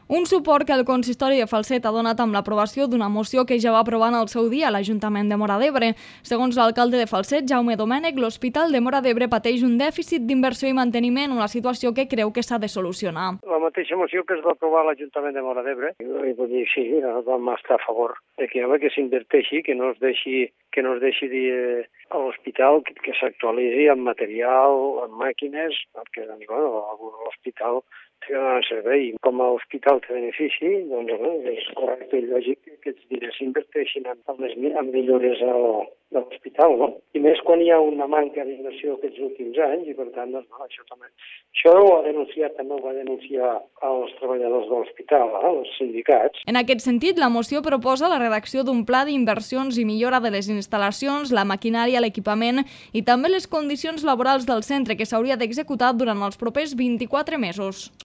Un suport que el consistori de Falset ha donat amb l'aprovació d'una moció que ja va aprovar en el seu dia l'Ajuntament de Móra d'Ebre. Segons l'alcalde de Falset, Jaume Domènech, l'Hospital de Móra d'Ebre pateix un dèficit d'inversió i manteniment, una situació que creu que s'ha de solucionar. La mateixa moció que es va aprovar a l'Ajuntament de Móra d'Ebre, i vull dir, sí, vam estar a favor de que s'inverteixi, que no es deixi dir a l'hospital que s'actualitzi amb material, amb màquines, perquè l'hospital té que donar servei. Com a hospital té benefici, doncs és correcte i lògic que aquests diners s'inverteixin en millores de l'hospital, no? I més quan hi ha una manca d'inversió aquests últims anys, i per tant, això també. Això ho va denunciar els treballadors de l'hospital, els sindicats. En aquest sentit, la moció proposa la redacció d'un pla d'inversions i millora de les instal·lacions, la maquinària, l'equipament i també les condicions laborals del centre que s'hauria d'executar durant els propers 24 mesos.